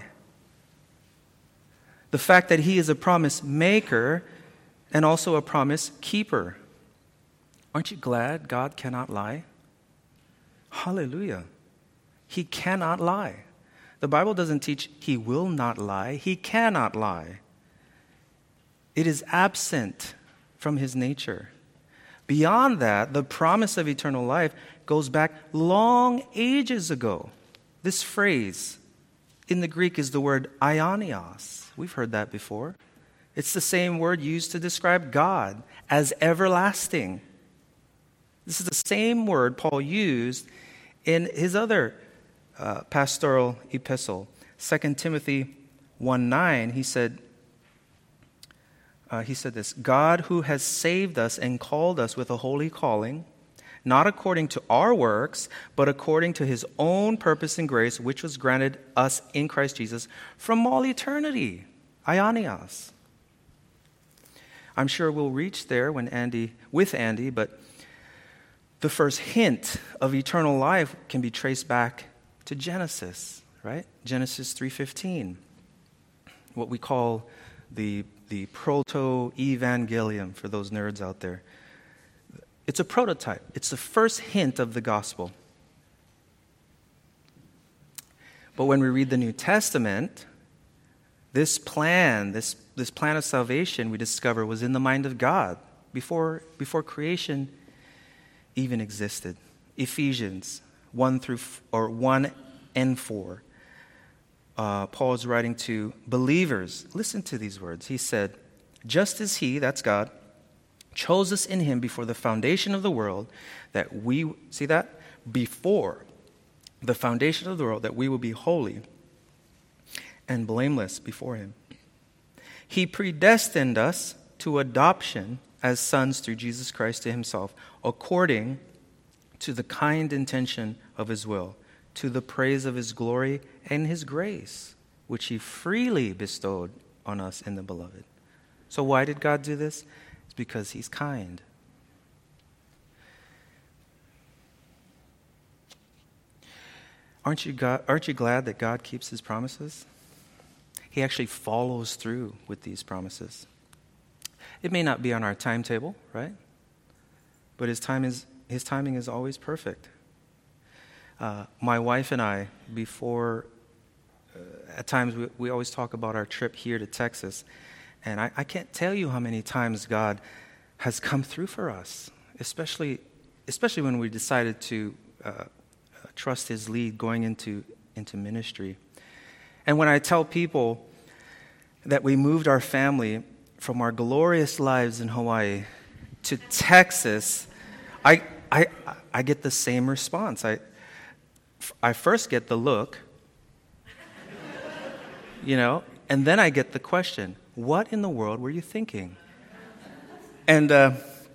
the fact that he is a promise maker and also a promise keeper. Aren't you glad God cannot lie? Hallelujah. He cannot lie. The Bible doesn't teach he will not lie. He cannot lie. It is absent from his nature. Beyond that, the promise of eternal life goes back long ages ago. This phrase in the Greek is the word aionios. We've heard that before. It's the same word used to describe God as everlasting. This is the same word Paul used In his other uh, pastoral epistle, Second Timothy one nine, he said, uh, he said this, God who has saved us and called us with a holy calling, not according to our works, but according to his own purpose and grace, which was granted us in Christ Jesus from all eternity. Aionios. I'm sure we'll reach there when Andy, with Andy, but the first hint of eternal life can be traced back to Genesis, right? Genesis three fifteen, what we call the, the proto-evangelium for those nerds out there. It's a prototype. It's the first hint of the gospel. But when we read the New Testament, this plan, this, this plan of salvation, we discover was in the mind of God before, before creation even existed. Ephesians one through or one and four. Uh, Paul is writing to believers. Listen to these words. He said, "Just as he," that's God, "chose us in him before the foundation of the world, that we," see that? Before the foundation of the world, that we will be holy and blameless before him. He predestined us to adoption as sons through Jesus Christ to himself, according to the kind intention of his will, to the praise of his glory and his grace, which he freely bestowed on us in the beloved. So why did God do this? It's because he's kind. Aren't you, God, aren't you glad that God keeps his promises? He actually follows through with these promises. It may not be on our timetable, right? But his time is his timing is always perfect. Uh, my wife and I, before, uh, at times we, we always talk about our trip here to Texas, and I, I can't tell you how many times God has come through for us, especially especially when we decided to uh, uh, trust his lead going into, into ministry. And when I tell people that we moved our family from our glorious lives in Hawaii to Texas, I I I get the same response. I I first get the look, you know, and then I get the question, what in the world were you thinking? And, uh,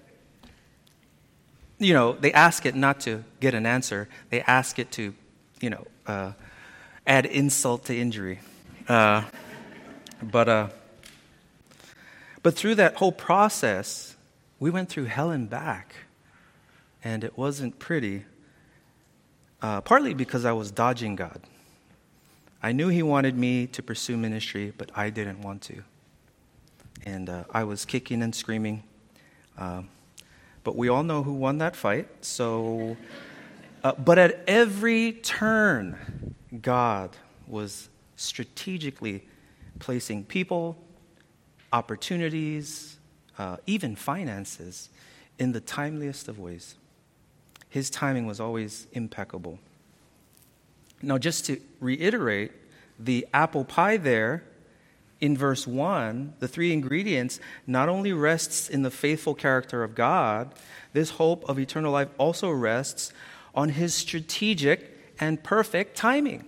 you know, they ask it not to get an answer. They ask it to, you know, uh, add insult to injury. Uh, but, uh, but through that whole process, we went through hell and back. And it wasn't pretty, uh, partly because I was dodging God. I knew he wanted me to pursue ministry, but I didn't want to. And uh, I was kicking and screaming. Uh, but we all know who won that fight. So, uh, but at every turn, God was strategically placing people, opportunities, uh, even finances in the timeliest of ways. His timing was always impeccable. Now, just to reiterate, the apple pie there in verse one, the three ingredients, not only rests in the faithful character of God, this hope of eternal life also rests on his strategic and perfect timing.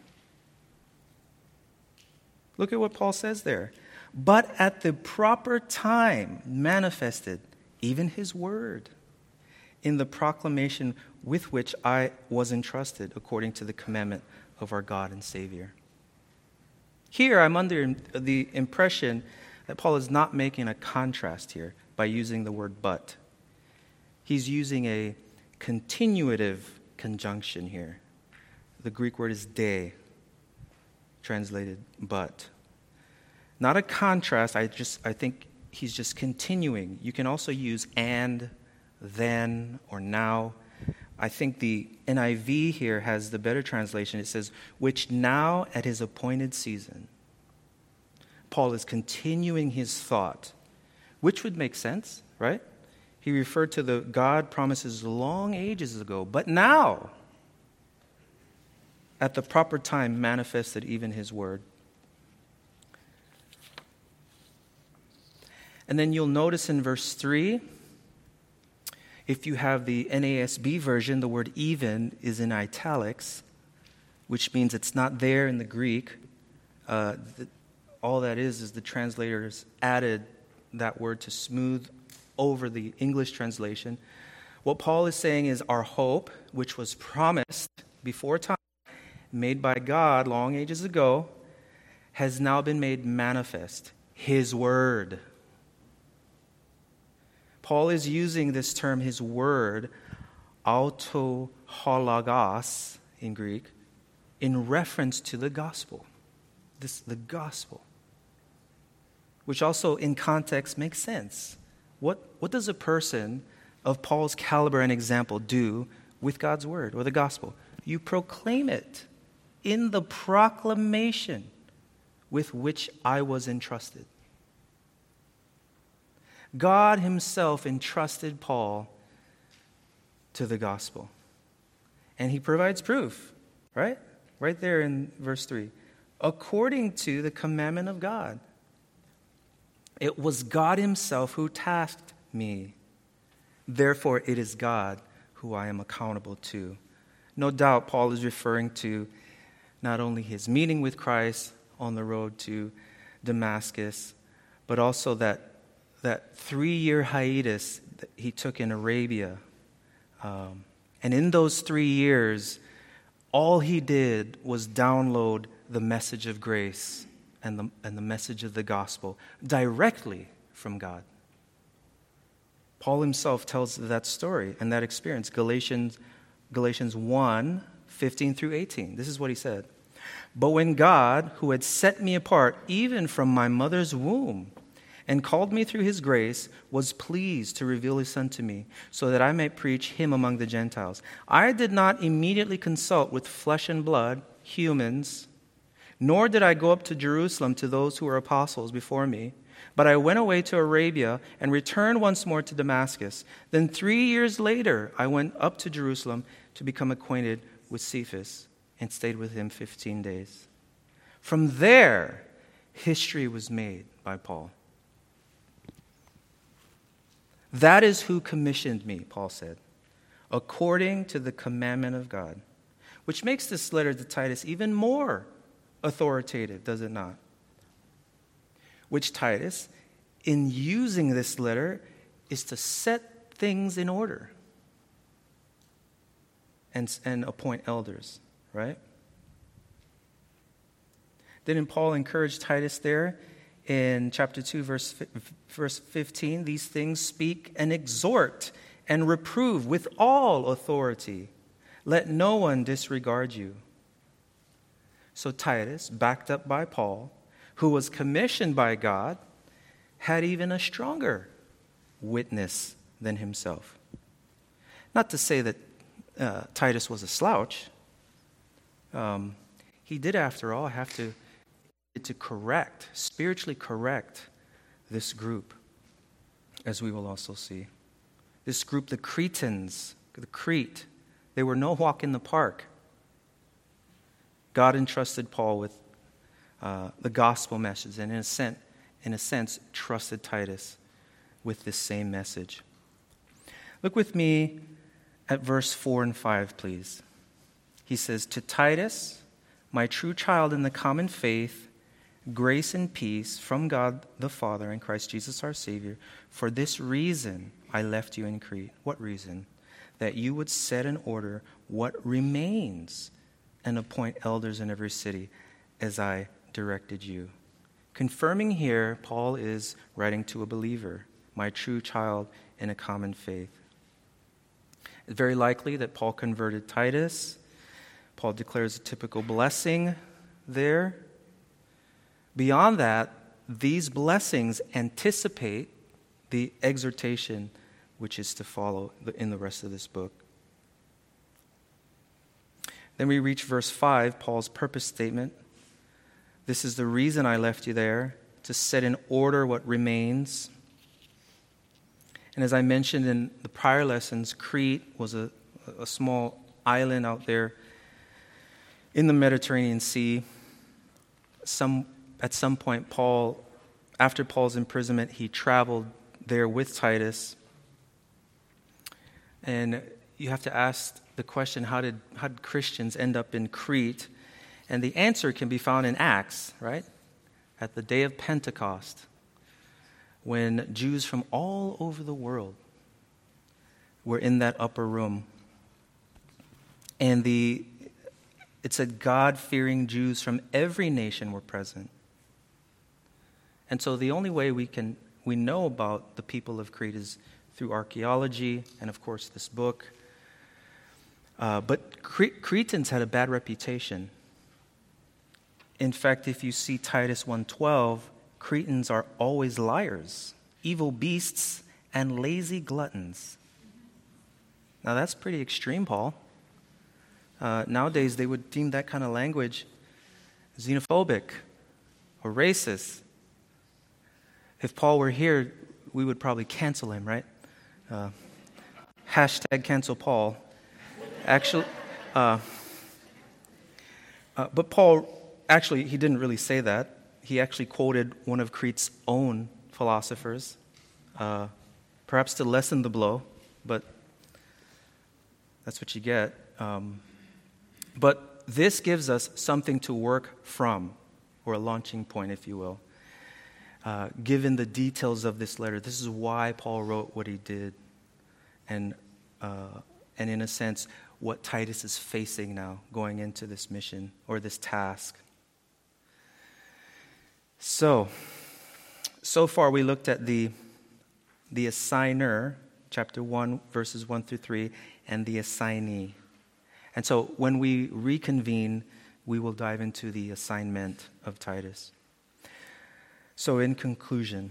Look at what Paul says there. But at the proper time manifested even his word in the proclamation with which I was entrusted according to the commandment of our God and Savior. Here, I'm under the impression that Paul is not making a contrast here by using the word but. He's using a continuative conjunction here. The Greek word is de, translated but. Not a contrast, I just I think he's just continuing. You can also use and, then, or now. I think the N I V here has the better translation. It says, which now at his appointed season. Paul is continuing his thought, which would make sense, right? He referred to the God promises long ages ago, but now, at the proper time, manifested even his word. And then you'll notice in verse three, If you have the N A S B version, the word even is in italics, which means it's not there in the Greek. Uh, the, all that is is the translators added that word to smooth over the English translation. What Paul is saying is our hope, which was promised before time, made by God long ages ago, has now been made manifest. His word. Paul is using this term, his word, autohologos in Greek, in reference to the gospel. This, the gospel. Which also in context makes sense. What, what does a person of Paul's caliber and example do with God's word or the gospel? You proclaim it in the proclamation with which I was entrusted. God himself entrusted Paul to the gospel. And he provides proof, right? Right there in verse three. According to the commandment of God. It was God himself who tasked me. Therefore, it is God who I am accountable to. No doubt, Paul is referring to not only his meeting with Christ on the road to Damascus, but also that that three-year hiatus that he took in Arabia. Um, and in those three years, all he did was download the message of grace and the, and the message of the gospel directly from God. Paul himself tells that story and that experience. Galatians, Galatians one, fifteen through eighteen. This is what he said. But when God, who had set me apart even from my mother's womb, and called me through his grace, was pleased to reveal his Son to me, so that I might preach him among the Gentiles. I did not immediately consult with flesh and blood, humans, nor did I go up to Jerusalem to those who were apostles before me, but I went away to Arabia and returned once more to Damascus. Then three years later, I went up to Jerusalem to become acquainted with Cephas and stayed with him fifteen days. From there, history was made by Paul. That is who commissioned me, Paul said, according to the commandment of God, which makes this letter to Titus even more authoritative, does it not? Which Titus, in using this letter, is to set things in order and, and appoint elders, right? Didn't Paul encourage Titus there? In chapter two, verse, verse fifteen, these things speak and exhort and reprove with all authority. Let no one disregard you. So Titus, backed up by Paul, who was commissioned by God, had even a stronger witness than himself. Not to say that uh, Titus was a slouch. Um, he did, after all, have to to correct, spiritually correct this group, as we will also see. This group, the Cretans, the Crete, they were no walk in the park. God entrusted Paul with uh, the gospel message, and in a sense, in a sense, trusted Titus with this same message. Look with me at verse four and five, please. He says, "To Titus, my true child in the common faith, grace and peace from God the Father and Christ Jesus our Savior. For this reason I left you in Crete." What reason? That you would set in order what remains and appoint elders in every city as I directed you. Confirming here, Paul is writing to a believer, my true child in a common faith. It's very likely that Paul converted Titus. Paul declares a typical blessing there. Beyond that, these blessings anticipate the exhortation which is to follow in the rest of this book. Then we reach verse five, Paul's purpose statement. This is the reason I left you there, to set in order what remains. And as I mentioned in the prior lessons, Crete was a, a small island out there in the Mediterranean Sea. Some At some point, Paul, after Paul's imprisonment, he traveled there with Titus. And you have to ask the question, how did, how did Christians end up in Crete? And the answer can be found in Acts, right? At the day of Pentecost, when Jews from all over the world were in that upper room. And the it said God-fearing Jews from every nation were present. And so the only way we can we know about the people of Crete is through archaeology and, of course, this book. Uh, but Cre- Cretans had a bad reputation. In fact, if you see Titus one twelve, Cretans are always liars, evil beasts, and lazy gluttons. Now that's pretty extreme, Paul. Uh, nowadays, they would deem that kind of language xenophobic or racist. If Paul were here, we would probably cancel him, right? Uh, hashtag cancel Paul. Actually, uh, uh, but Paul, actually, he didn't really say that. He actually quoted one of Crete's own philosophers, uh, perhaps to lessen the blow, but that's what you get. Um, but this gives us something to work from, or a launching point, if you will. Uh, given the details of this letter, this is why Paul wrote what he did, and uh, and in a sense, what Titus is facing now going into this mission or this task. So, so far we looked at the the assigner, chapter one, verses one through three, and the assignee. And so when we reconvene, we will dive into the assignment of Titus. So in conclusion,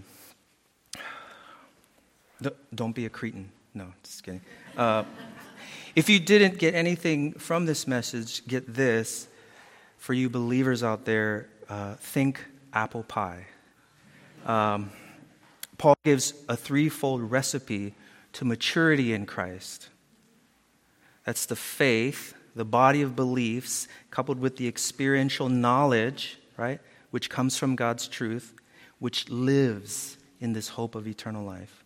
don't be a Cretan. No, just kidding. Uh, if you didn't get anything from this message, get this. For you believers out there, uh, think apple pie. Um, Paul gives a threefold recipe to maturity in Christ. That's the faith, the body of beliefs, coupled with the experiential knowledge, right, which comes from God's truth, which lives in this hope of eternal life.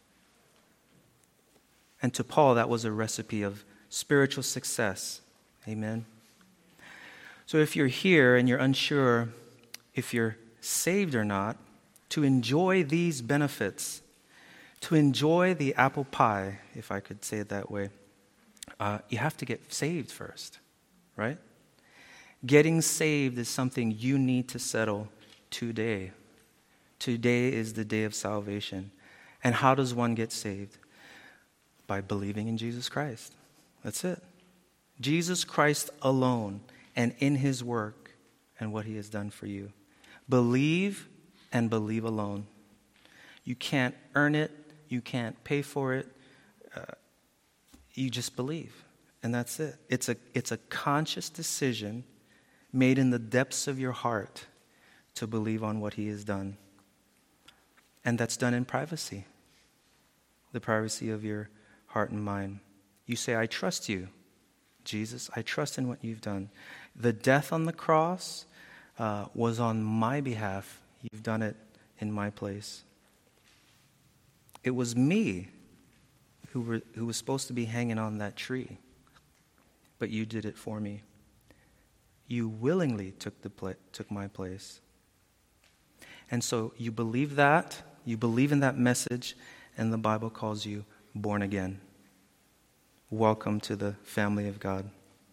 And to Paul, that was a recipe of spiritual success. Amen. So if you're here and you're unsure if you're saved or not, to enjoy these benefits, to enjoy the apple pie, if I could say it that way, uh, you have to get saved first, right? Getting saved is something you need to settle today. Today is the day of salvation. And how does one get saved? By believing in Jesus Christ. That's it. Jesus Christ alone and in his work and what he has done for you. Believe and believe alone. You can't earn it. You can't pay for it. Uh, you just believe. And that's it. It's a, it's a conscious decision made in the depths of your heart to believe on what he has done. And that's done in privacy. The privacy of your heart and mind. You say, I trust you, Jesus. I trust in what you've done. The death on the cross uh, was on my behalf. You've done it in my place. It was me who, were, who was supposed to be hanging on that tree, but you did it for me. You willingly took the pla- took my place. And so you believe that, you believe in that message, and the Bible calls you born again. Welcome to the family of God.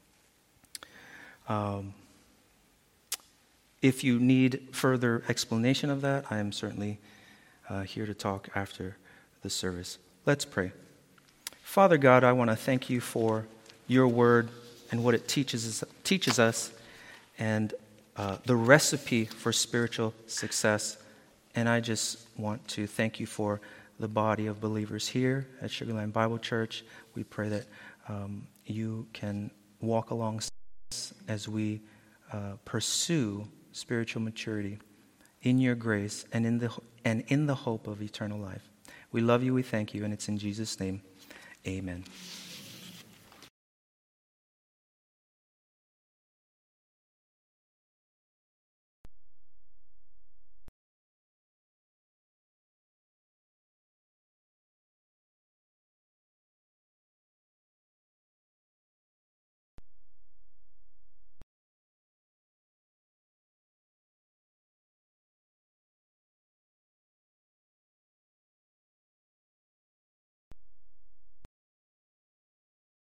Um, if you need further explanation of that, I am certainly uh, here to talk after the service. Let's pray. Father God, I want to thank you for your word and what it teaches us, teaches us and uh, the recipe for spiritual success. And I just want to thank you for the body of believers here at Sugarland Bible Church. We pray that um, you can walk alongside us as we uh, pursue spiritual maturity in your grace and in the and in the hope of eternal life. We love you, we thank you, and it's in Jesus' name, amen.